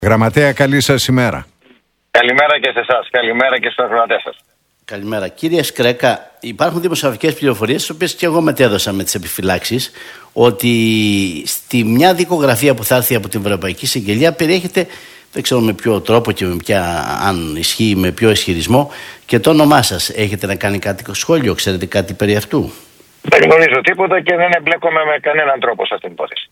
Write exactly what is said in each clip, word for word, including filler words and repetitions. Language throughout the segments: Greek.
Γραμματέα, καλή σας ημέρα. Καλημέρα και σε εσάς, καλημέρα και στους ακροατές σας. Καλημέρα. Κύριε Σκρέκα, υπάρχουν δημοσιογραφικές πληροφορίες, τις οποίες και εγώ μετέδωσα με τις επιφυλάξεις, ότι στη μια δικογραφία που θα έρθει από την Ευρωπαϊκή Συγγελία περιέχεται, δεν ξέρω με ποιο τρόπο και με ποια, αν ισχύει, με ποιο ισχυρισμό, και το όνομά σας. Έχετε να κάνει κάτι σχόλιο, ξέρετε κάτι περί αυτού? Δεν γνωρίζω τίποτα και δεν εμπλέκομαι με κανέναν τρόπο σε αυτήν την υπόθεση.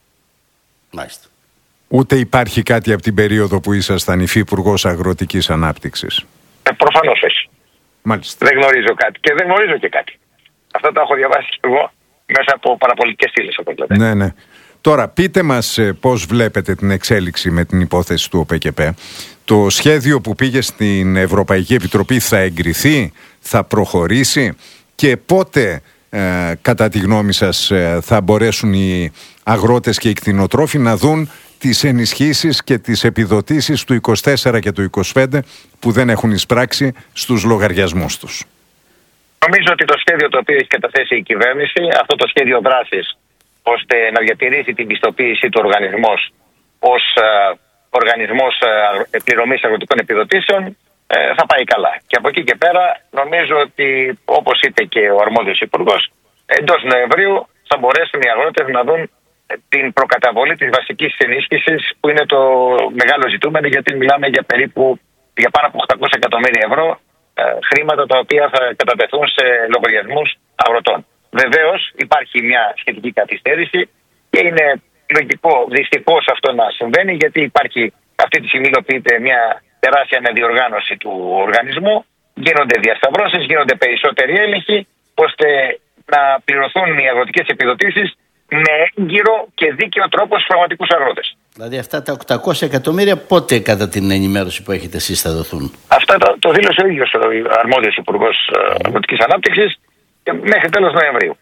Μάλιστα. Ούτε υπάρχει κάτι από την περίοδο που ήσασταν υφυπουργός Αγροτικής Ανάπτυξης? Ε, προφανώς όχι. Μάλιστα. Δεν γνωρίζω κάτι και δεν γνωρίζω και κάτι. Αυτά τα έχω διαβάσει και εγώ μέσα από παραπολιτικές στήλες, όπως λέτε. Ναι, ναι. Τώρα πείτε μας ε, πώς βλέπετε την εξέλιξη με την υπόθεση του ΟΠΕΚΕΠ. Το σχέδιο που πήγε στην Ευρωπαϊκή Επιτροπή θα εγκριθεί, θα προχωρήσει, και πότε ε, κατά τη γνώμη σας ε, θα μπορέσουν οι αγρότες και οι κτηνοτρόφοι να δουν τις ενισχύσεις και τις επιδοτήσεις του είκοσι τέσσερα και του είκοσι πέντε που δεν έχουν εισπράξει στους λογαριασμούς τους? Νομίζω ότι το σχέδιο το οποίο έχει καταθέσει η κυβέρνηση, αυτό το σχέδιο δράσης, ώστε να διατηρήσει την πιστοποίηση του οργανισμός ως ε, οργανισμός ε, πληρωμής αγροτικών επιδοτήσεων, ε, θα πάει καλά. Και από εκεί και πέρα νομίζω ότι, όπως είπε και ο αρμόδιος υπουργός, εντός Νοεμβρίου θα μπορέσουν οι αγρότες να δουν την προκαταβολή της βασικής ενίσχυσης, που είναι το μεγάλο ζητούμενο, γιατί μιλάμε για περίπου για πάνω από οκτακόσια εκατομμύρια ευρώ ε, χρήματα τα οποία θα κατατεθούν σε λογαριασμούς αγροτών. Βεβαίως υπάρχει μια σχετική καθυστέρηση και είναι λογικό δυστυχώς αυτό να συμβαίνει, γιατί υπάρχει αυτή τη στιγμή υλοποιείται μια τεράστια αναδιοργάνωση του οργανισμού, γίνονται διασταυρώσεις, γίνονται περισσότεροι έλεγχοι, ώστε να πληρωθούν οι αγροτικές επιδοτήσεις με έγκυρο και δίκαιο τρόπο στους πραγματικούς αγρότες. Δηλαδή αυτά τα οκτακόσια εκατομμύρια πότε, κατά την ενημέρωση που έχετε εσείς, θα δοθούν? Αυτά το, το δήλωσε ο ίδιος ο αρμόδιος υπουργός Αγροτικής Ανάπτυξης μέχρι τέλος Νοεμβρίου.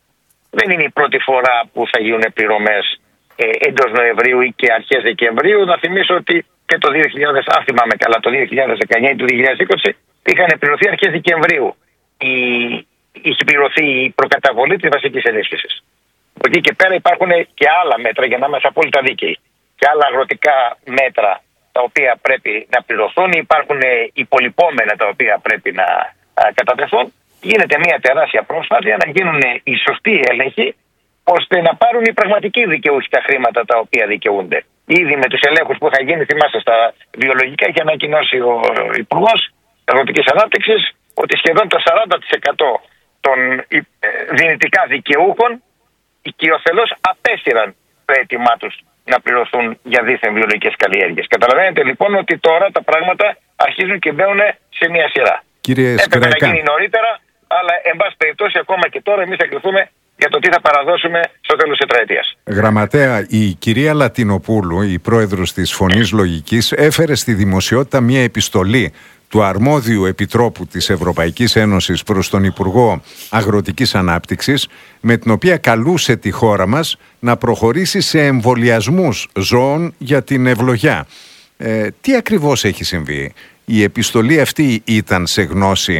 Δεν είναι η πρώτη φορά που θα γίνουν πληρωμές ε, εντός Νοεμβρίου ή και αρχές Δεκεμβρίου. Να θυμίσω ότι και το δύο χιλιάδες, αν θυμάμαι καλά, το δύο χιλιάδες δεκαεννιά ή το δύο χιλιάδες είκοσι είχαν πληρωθεί αρχές Δεκεμβρίου. Η, είχε πληρωθεί η προκαταβολή της βασικής ενίσχυσης. Από εκεί και πέρα υπάρχουν και άλλα μέτρα, για να είμαστε απόλυτα δίκαιοι, και άλλα αγροτικά μέτρα τα οποία πρέπει να πληρωθούν. Υπάρχουν υπολοιπόμενα τα οποία πρέπει να α, κατατεθούν. Γίνεται μια τεράστια προσπάθεια να γίνουν οι σωστοί έλεγχοι, ώστε να πάρουν οι πραγματικοί δικαιούχοι τα χρήματα τα οποία δικαιούνται. Ήδη με τους ελέγχους που θα γίνει, θυμάστε, στα βιολογικά, είχε ανακοινώσει ο Υπουργός Αγροτικής Ανάπτυξης ότι σχεδόν το σαράντα τοις εκατό των ε, δυνητικά δικαιούχων οικειοθελώς απέσυραν το αίτημά τους να πληρωθούν για δίθεν βιολογικές καλλιέργειες. Καταλαβαίνετε λοιπόν ότι τώρα τα πράγματα αρχίζουν και μπαίνουν σε μια σειρά. Κύριε Έπρεπε Σκρέκα, να γίνει νωρίτερα, αλλά εν πάση περιπτώσει ακόμα και τώρα εμείς θα κρυθούμε για το τι θα παραδώσουμε στο τέλος της τετραετίας. Γραμματέα, η κυρία Λατινοπούλου, η πρόεδρος της Φωνής Λογικής, έφερε στη δημοσιότητα μια επιστολή του αρμόδιου επιτρόπου της Ευρωπαϊκής Ένωσης προς τον Υπουργό Αγροτικής Ανάπτυξης, με την οποία καλούσε τη χώρα μας να προχωρήσει σε εμβολιασμούς ζώων για την ευλογιά. Ε, τι ακριβώς έχει συμβεί? Η επιστολή αυτή ήταν σε γνώση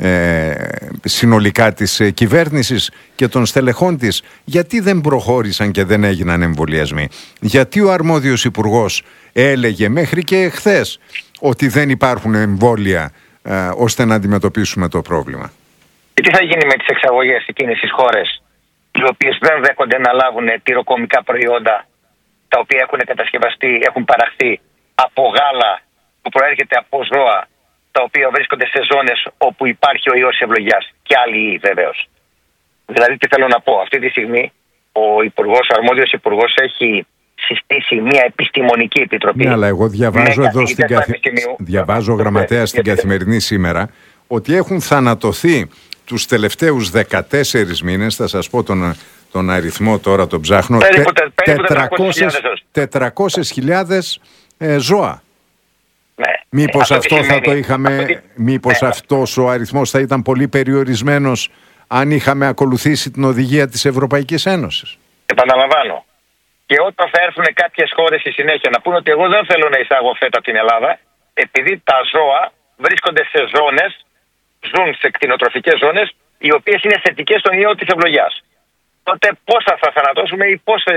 ε, συνολικά της ε, κυβέρνησης και των στελεχών της? Γιατί δεν προχώρησαν και δεν έγιναν εμβολιασμοί? Γιατί ο αρμόδιος υπουργός έλεγε μέχρι και χθες ότι δεν υπάρχουν εμβόλια ε, ώστε να αντιμετωπίσουμε το πρόβλημα? Και τι θα γίνει με τις εξαγωγές εκείνες τις χώρες οι οποίες δεν δέχονται να λάβουν τυροκομικά προϊόντα τα οποία έχουν κατασκευαστεί, έχουν παραχθεί από γάλα που προέρχεται από ζώα τα οποία βρίσκονται σε ζώνες όπου υπάρχει ο ιός ευλογιάς και άλλοι ιοί, βεβαίως. Δηλαδή τι θέλω να πω, αυτή τη στιγμή ο υπουργός, ο αρμόδιος υπουργός έχει συστήσει μια επιστημονική επιτροπή. Ναι, αλλά εγώ διαβάζω εδώ στην καθ... διαβάζω γραμματέα στην Καθημερινή σήμερα ότι έχουν θανατωθεί τους τελευταίους δεκατέσσερις μήνες, θα σας πω τον, τον αριθμό τώρα, τον ψάχνω, περίπου, τε, περίπου τετρακόσιες χιλιάδες ε, ζώα. Ναι. Μήπως ε, αυτό, αυτό θα το είχαμε, αυτή... μήπως ναι. αυτός ο αριθμός θα ήταν πολύ περιορισμένος αν είχαμε ακολουθήσει την οδηγία της Ευρωπαϊκής Ένωσης? Επαναλαμβάνω. Και όταν θα έρθουν κάποιες χώρες στη συνέχεια να πούνε ότι εγώ δεν θέλω να εισάγω φέτα από την Ελλάδα, επειδή τα ζώα βρίσκονται σε ζώνες, ζουν σε κτηνοτροφικές ζώνες, οι οποίες είναι θετικές στον ιό της ευλογιάς, τότε πόσα θα θανατώσουμε ή πόσες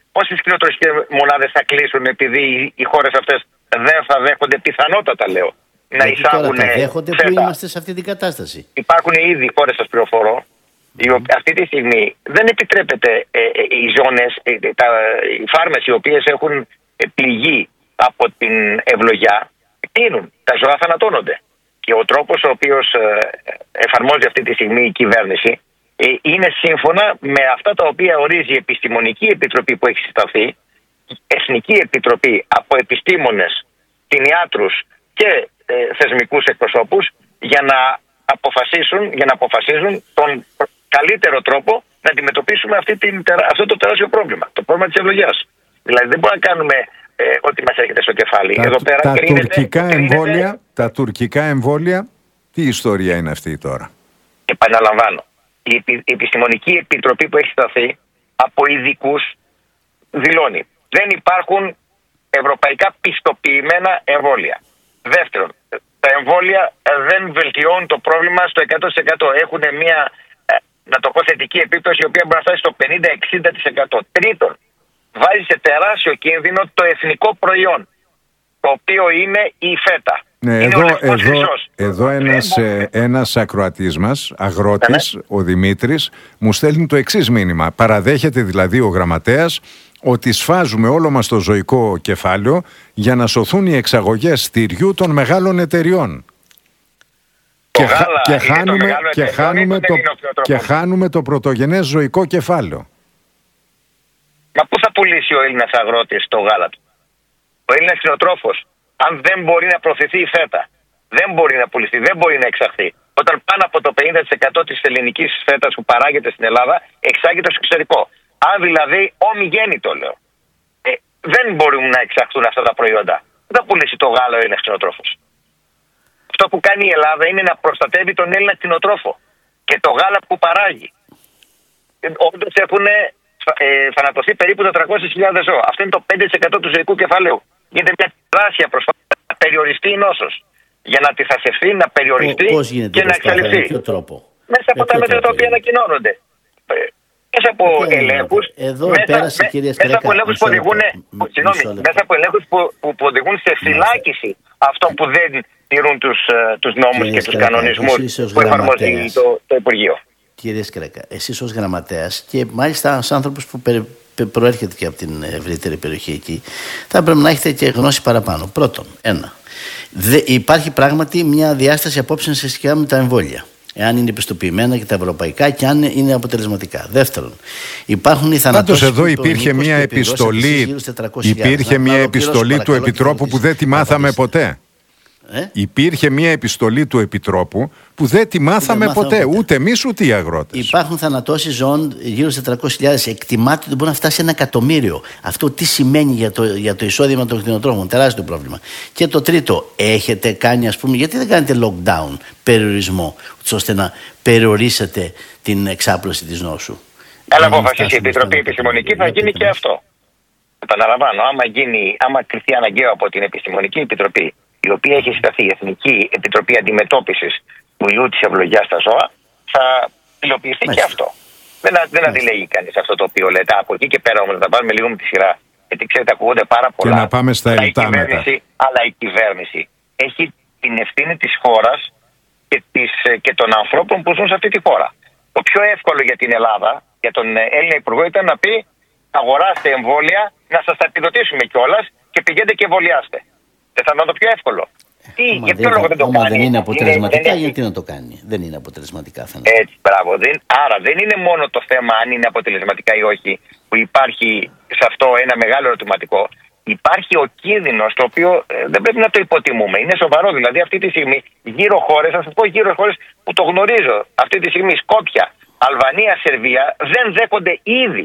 Πόσες κτηνοτροφικές μονάδες θα κλείσουν επειδή οι χώρες αυτές δεν θα δέχονται, πιθανότατα λέω, να γιατί εισάγουν τώρα θα δέχονται φέτα. Που είμαστε σε αυτή την κατάσταση. Υπάρχουν ήδη χώρες, σας πληροφορώ, mm. αυτή τη στιγμή δεν επιτρέπεται ε, ε, οι ζώνες, ε, τα, οι φάρμες οι οποίες έχουν πληγεί από την ευλογιά, κλείνουν, τα ζώα θανατώνονται. Και ο τρόπος ο οποίος ε, εφαρμόζει αυτή τη στιγμή η κυβέρνηση ε, είναι σύμφωνα με αυτά τα οποία ορίζει η Επιστημονική Επιτροπή που έχει συσταθεί, Εθνική Επιτροπή από επιστήμονες, κτηνιάτρους και ε, θεσμικούς εκπροσώπους για να αποφασίσουν, για να αποφασίζουν τον καλύτερο τρόπο να αντιμετωπίσουμε αυτή την, αυτό το τεράστιο πρόβλημα, το πρόβλημα της ευλογιάς. Δηλαδή δεν μπορούμε να κάνουμε ε, ό,τι μας έρχεται στο κεφάλι. Τα, Εδώ πέρα τα, κρίνεται, τουρκικά κρίνεται, εμβόλια, τα τουρκικά εμβόλια, τι ιστορία είναι αυτή τώρα? Επαναλαμβάνω, η, η Επιστημονική Επιτροπή που έχει σταθεί από ειδικούς δηλώνει δεν υπάρχουν ευρωπαϊκά πιστοποιημένα εμβόλια. Δεύτερον, τα εμβόλια δεν βελτιώνουν το πρόβλημα στο εκατό τοις εκατό. Έχουν μια, να το πω, θετική επίπτωση η οποία μπορεί να φτάσει στο πενήντα με εξήντα τοις εκατό. Τρίτον, βάζει σε τεράστιο κίνδυνο το εθνικό προϊόν, το οποίο είναι η φέτα. Ναι, είναι εδώ, ο εδώ, εδώ ένας, ε, ένας ακροατής μας, αγρότης, ναι, ο Δημήτρης, μου στέλνει το εξής μήνυμα. Παραδέχεται δηλαδή ο γραμματέας ότι σφάζουμε όλο μας το ζωικό κεφάλαιο για να σωθούν οι εξαγωγές τυριού των μεγάλων εταιριών. Και, γάλα, και, χάνουμε, το και, χάνουμε το, και χάνουμε το πρωτογενές ζωικό κεφάλαιο. Μα πού θα πουλήσει ο Έλληνας αγρότης το γάλα του? Ο Έλληνας κτηνοτρόφος, αν δεν μπορεί να προωθηθεί η φέτα, δεν μπορεί να πουληθεί, δεν μπορεί να εξαχθεί. Όταν πάνω από το πενήντα τοις εκατό της ελληνικής φέτας που παράγεται στην Ελλάδα εξάγεται στο εξωτερικό. Αν δηλαδή ομιγέννητο λέω. Ε, δεν μπορούν να εξαχθούν αυτά τα προϊόντα. Δεν θα πουλήσει το γάλα ο Έλληνας κτηνοτρόφος. Αυτό που κάνει η Ελλάδα είναι να προστατεύει τον Έλληνα κτηνοτρόφο και το γάλα που παράγει. Ε, όντως έχουν ε, θανατωθεί περίπου τετρακόσιες χιλιάδες ζώα. Αυτό είναι το πέντε τοις εκατό του ζωικού κεφαλαίου. Γίνεται μια τεράστια προσπάθεια να περιοριστεί η νόσος. Για να αντιθασευθεί, να περιοριστεί και να εξαλειφθεί. Μέσα από τα μέτρα τα οποία ανακοινώνονται. Μέσα από ελέγχους, μέσα από ελέγχους που οδηγούν, μέσα από ελέγχους που, που, που οδηγούν σε φυλάκιση αυτών που δεν τηρούν τους, τους νόμους και τους κανονισμούς που εφαρμόζει το, το Υπουργείο. Κύριε Σκρέκα, εσείς ως γραμματέας και μάλιστα ως άνθρωπος που περι, προέρχεται και από την ευρύτερη περιοχή εκεί, θα πρέπει να έχετε και γνώση παραπάνω. Πρώτον, ένα, δε, υπάρχει πράγματι μια διάσταση απόψεων σε σχέση με τα εμβόλια. Εάν είναι πιστοποιημένα και τα ευρωπαϊκά και αν είναι αποτελεσματικά. Δεύτερον, υπάρχουν οι θανατώσεις. Πάντως εδώ υπήρχε μια επιστολή, υπήρχε μια επιστολή του Επιτρόπου που δεν τη μάθαμε ποτέ. Ε? Υπήρχε μια επιστολή του Επιτρόπου που δεν τη μάθαμε δεν ποτέ, ποτέ, ούτε εμείς ούτε οι αγρότες. Υπάρχουν θανατώσεις ζώων γύρω σε τετρακόσιες χιλιάδες. Εκτιμάται ότι μπορεί να φτάσει ένα εκατομμύριο. Αυτό τι σημαίνει για το, για το εισόδημα των κτηνοτρόφων? Τεράστιο πρόβλημα. Και το τρίτο, έχετε κάνει, ας πούμε, γιατί δεν κάνετε lockdown, περιορισμό, ώστε να περιορίσετε την εξάπλωση της νόσου? Αλλά αποφασίσει η Επιτροπή Επιστημονική, θα γίνει και αυτό. Επαναλαμβάνω, άμα, γίνει, άμα κριθεί αναγκαίο από την Επιστημονική Επιτροπή, η οποία έχει συσταθεί, η Εθνική Επιτροπή Αντιμετώπισης του ιού της ευλογιάς στα ζώα, θα υλοποιηθεί και αυτό. Δεν, δεν αντιλέγει κανείς αυτό το οποίο λέτε. Από εκεί και πέρα όμως να τα πάρουμε λίγο με τη σειρά. Γιατί ξέρετε, ακούγονται πάρα πολλά. Και να πάμε στα ελτά μετά. Αλλά η κυβέρνηση έχει την ευθύνη της χώρας και, της, και των ανθρώπων που ζουν σε αυτή τη χώρα. Το πιο εύκολο για την Ελλάδα, για τον Έλληνα Υπουργό, ήταν να πει: αγοράστε εμβόλια, να σας τα επιδοτήσουμε κιόλας και πηγαίνετε και εμβολιάστε. Δεν θα είναι το πιο εύκολο. Τι, για ποιο λόγο δεν το κάνει? Δεν είναι αποτελεσματικά, είναι, γιατί να το κάνει? Δεν είναι αποτελεσματικά, φαίνεται. Έτσι, μπράβο. Δεν, άρα δεν είναι μόνο το θέμα αν είναι αποτελεσματικά ή όχι, που υπάρχει σε αυτό ένα μεγάλο ερωτηματικό. Υπάρχει ο κίνδυνος, το οποίο ε, δεν πρέπει να το υποτιμούμε. Είναι σοβαρό. Δηλαδή, αυτή τη στιγμή γύρω χώρες, θα σας πω γύρω χώρες που το γνωρίζω, αυτή τη στιγμή Σκόπια, Αλβανία, Σερβία, δεν δέχονται ήδη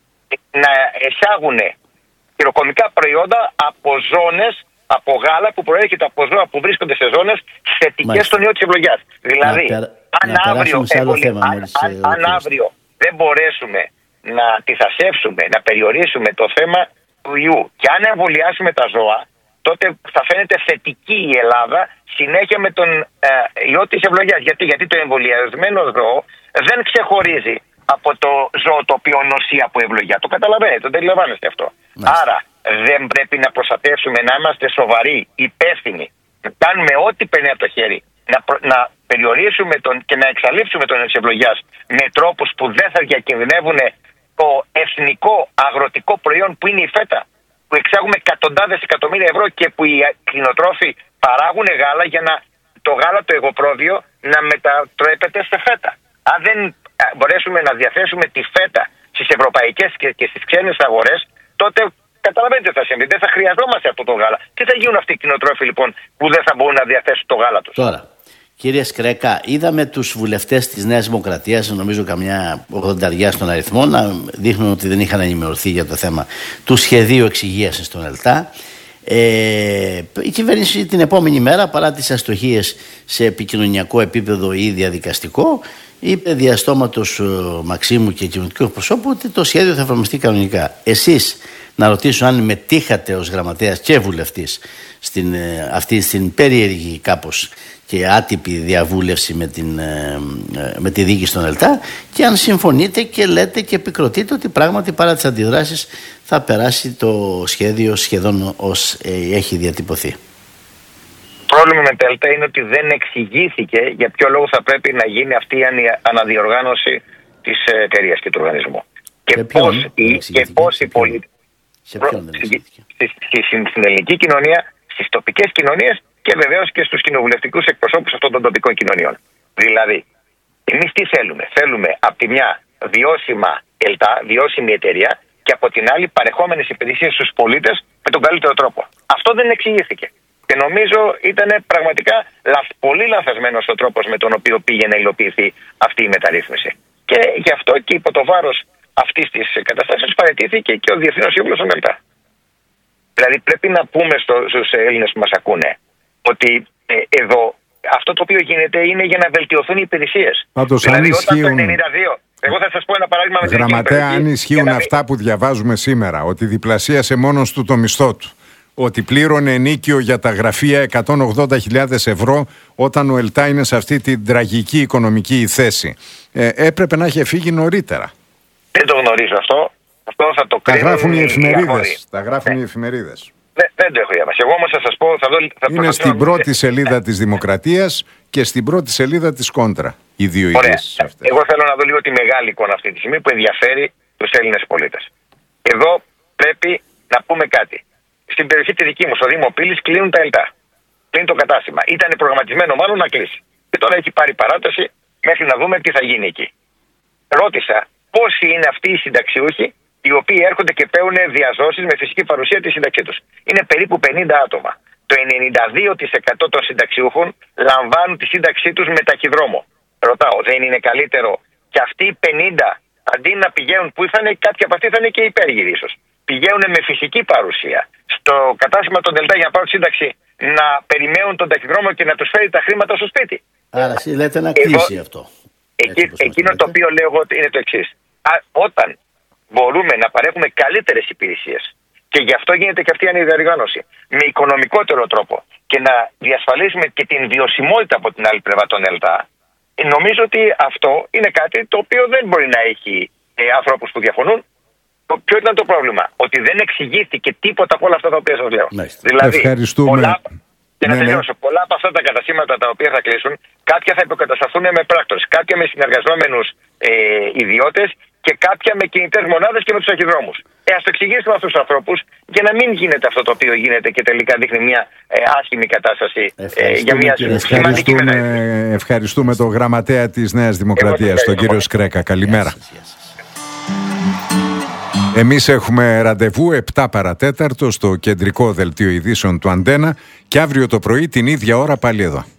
να εισάγουν χειροκομικά προϊόντα από ζώνες, από γάλα που προέρχεται από ζώα που βρίσκονται σε ζώνες θετικές στον ιό της ευλογιάς. Δηλαδή, να περα... αν, να αύριο, εγώ, θέμα, αν, αν, αν αύριο δεν μπορέσουμε να αντιθασεύσουμε, να περιορίσουμε το θέμα του ιού και αν εμβολιάσουμε τα ζώα, τότε θα φαίνεται θετική η Ελλάδα συνέχεια με τον ε, ιό της ευλογιάς. Γιατί? Γιατί το εμβολιασμένο ζώο δεν ξεχωρίζει από το ζώο το οποίο νοσεί από ευλογιά. Το καταλαβαίνετε, το αντιλαμβάνεστε αυτό. Μάλιστα. Άρα δεν πρέπει να προστατεύσουμε, να είμαστε σοβαροί, υπεύθυνοι, να κάνουμε ό,τι παίρνει από το χέρι, να, προ, να περιορίσουμε τον, και να εξαλείψουμε τον της ευλογιάς με τρόπους που δεν θα διακινδυνεύουν το εθνικό αγροτικό προϊόν που είναι η φέτα, που εξάγουμε εκατοντάδες εκατομμύρια ευρώ και που οι κτηνοτρόφοι παράγουν γάλα για να το γάλα το εγωπρόβιο να μετατρέπεται σε φέτα. Αν δεν μπορέσουμε να διαθέσουμε τη φέτα στις ευρωπαϊκές και, και στις ξένες αγορές, τότε καταλαβαίνετε τι θα συμβεί. Δεν θα χρειαζόμαστε αυτό το γάλα. Τι θα γίνουν αυτοί οι κτηνοτρόφοι λοιπόν που δεν θα μπορούν να διαθέσουν το γάλα τους? Τώρα, κύριε Σκρέκα, είδαμε τους βουλευτές της Νέας Δημοκρατίας, νομίζω καμιά ογδονταριά στον αριθμό, να δείχνουν ότι δεν είχαν ενημερωθεί για το θέμα του σχεδίου εξυγίασης των ΕΛΤΑ. Ε, η κυβέρνηση την επόμενη μέρα, παρά τις αστοχίες σε επικοινωνιακό επίπεδο ή διαδικαστικό, είπε διαστόματος Μαξίμου και κοινωνικού προσώπου ότι το σχέδιο θα εφαρμοστεί κανονικά. Εσείς, να ρωτήσω αν μετήχατε ως γραμματέας και βουλευτής στην, αυτή στην περίεργη κάπως και άτυπη διαβούλευση με, την, με τη διοίκηση των ΕΛΤΑ, και αν συμφωνείτε και λέτε και επικροτείτε ότι πράγματι παρά τις αντιδράσεις θα περάσει το σχέδιο σχεδόν ως ε, έχει διατυπωθεί. Το πρόβλημα με τα ΕΛΤΑ είναι ότι δεν εξηγήθηκε για ποιο λόγο θα πρέπει να γίνει αυτή η αναδιοργάνωση της εταιρείας και του οργανισμού. Και πώς, η, και πώς οι πολίτες στην ελληνική κοινωνία, στις τοπικές κοινωνίες και βεβαίως και στους κοινοβουλευτικούς εκπροσώπους αυτών των τοπικών κοινωνιών. Δηλαδή, εμείς τι θέλουμε? Θέλουμε από τη μια βιώσιμα ΕΛΤΑ, βιώσιμη εταιρεία, και από την άλλη παρεχόμενες υπηρεσίες στους πολίτες με τον καλύτερο τρόπο. Αυτό δεν εξηγήθηκε. Και νομίζω ήταν πραγματικά λαθ, πολύ λαθασμένος ο τρόπος με τον οποίο πήγε να υλοποιηθεί αυτή η μεταρρύθμιση. Και γι' αυτό και υπό το βάρος αυτής της καταστάσεως παραιτήθηκε και ο Διεθνής Σύμβουλος των ΕΛΤΑ. Δηλαδή πρέπει να πούμε στο, στους Έλληνες που μας ακούνε ότι ε, εδώ αυτό το οποίο γίνεται είναι για να βελτιωθούν οι υπηρεσίες. Πάντως, δηλαδή αν όταν ισχύουν... το ενενήντα δύο, εγώ θα σας πω ένα παράδειγμα με την Γραμματέα, αν ισχύουν αυτά που διαβάζουμε σήμερα, ότι διπλασίασε μόνος του το μισθό του, ότι πλήρωνε ενίκιο για τα γραφεία εκατόν ογδόντα χιλιάδες ευρώ όταν ο ΕΛΤΑ είναι σε αυτή την τραγική οικονομική θέση, ε, έπρεπε να είχε φύγει νωρίτερα. Δεν το γνωρίζω αυτό. Αυτό θα το τα γράφουν οι εφημερίδες. Οι τα γράφουν ναι. οι εφημερίδες. Δεν, δεν το έχω διαβάσει. Εγώ όμως θα σας πω. Θα δω, θα είναι στην πρώτη σελίδα ναι. της Δημοκρατίας και στην πρώτη σελίδα της Κόντρα. Οι δύο ειδήσεις αυτές. Εγώ θέλω να δω λίγο τη μεγάλη εικόνα αυτή τη στιγμή που ενδιαφέρει τους Έλληνες πολίτες. Εδώ πρέπει να πούμε κάτι. Στην περιοχή τη δική μου, στο Δήμο Πύλης, κλείνουν τα ΕΛΤΑ. Κλείνει το κατάστημα. Ήταν προγραμματισμένο μάλλον να κλείσει. Και τώρα έχει πάρει παράταση μέχρι να δούμε τι θα γίνει εκεί. Ρώτησα πόσοι είναι αυτοί οι συνταξιούχοι οι οποίοι έρχονται και παίρνουν διαζώσεις με φυσική παρουσία τη σύνταξή τους. Είναι περίπου πενήντα άτομα. Το ενενήντα δύο τοις εκατό των συνταξιούχων λαμβάνουν τη σύνταξή τους με ταχυδρόμο. Ρωτάω, δεν είναι καλύτερο και αυτοί οι πενήντα αντί να πηγαίνουν που ήθανε, κάποιοι από αυτοί θα είναι και υπέργυροι ίσως, πηγαίνουν με φυσική παρουσία στο κατάστημα των ΔΕΛΤΑ για να πάρουν σύνταξη, να περιμένουν τον ταχυδρόμο και να τους φέρει τα χρήματα στο σπίτι? Άρα εσύ λέτε να κλείσει εγώ, αυτό. Εκεί, εκείνο το οποίο λέω εγώ είναι το εξής. Όταν μπορούμε να παρέχουμε καλύτερες υπηρεσίες, και γι' αυτό γίνεται και αυτή η αναδιοργάνωση, με οικονομικότερο τρόπο και να διασφαλίσουμε και την βιωσιμότητα από την άλλη πλευρά των ΕΛΤΑ, νομίζω ότι αυτό είναι κάτι το οποίο δεν μπορεί να έχει ε, ανθρώπους που διαφωνούν. Ποιο ήταν το πρόβλημα? Ότι δεν εξηγήθηκε τίποτα από όλα αυτά τα οποία σας λέω. Μάλιστα. Δηλαδή, πολλά, και να ναι, τελειώσω, ναι. πολλά από αυτά τα καταστήματα τα οποία θα κλείσουν, κάποια θα υποκατασταθούν με πράκτορες, κάποια με συνεργαζόμενους ε, ιδιώτες και κάποια με κινητές μονάδες και με τους ταχυδρόμους. Ε, ας το εξηγήσουμε αυτούς τους ανθρώπους για να μην γίνεται αυτό το οποίο γίνεται και τελικά δείχνει μια ε, άσχημη κατάσταση ε, για μια σημαντική μεταρρύθμιση. Ευχαριστούμε τον γραμματέα της Νέας Δημοκρατίας, τον κύριο Σκρέκα. Καλημέρα. Εμείς έχουμε ραντεβού επτά παρατέταρτο στο κεντρικό δελτίο ειδήσεων του Αντένα και αύριο το πρωί την ίδια ώρα πάλι εδώ.